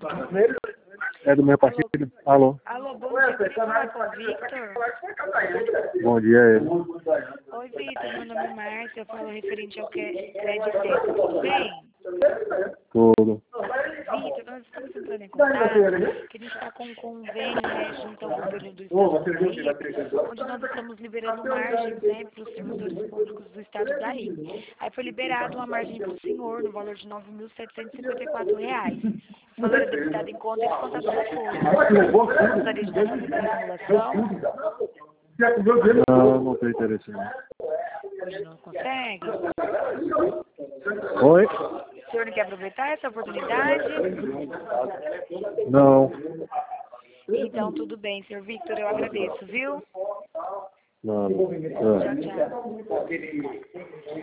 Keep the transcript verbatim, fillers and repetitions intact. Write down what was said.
É do meu partido. Alô? Alô, bom dia. Queria falar com o Victor. Bom dia, é ele. Oi, Victor. Meu nome é Márcia. Eu falo referente ao cre- Crédito Seco. Tudo bem? Tudo. Victor, nós estamos entrando em contato que a gente está com um convênio, né, junto ao governo do estado do Daí, onde nós estamos liberando margens, né, para os servidores públicos do estado daí. Aí foi liberado uma margem para o senhor no valor de nove mil setecentos e cinquenta e quatro reais. O valor é debitado em conta e descontado na folha. Você gostaria de estar fazendo a simulação? Não, não tenho interesse não. Hoje não consegue? Oi? O senhor não quer aproveitar essa oportunidade? Não. Então, tudo bem, senhor Victor, eu agradeço, viu? Não. Tchau, tchau.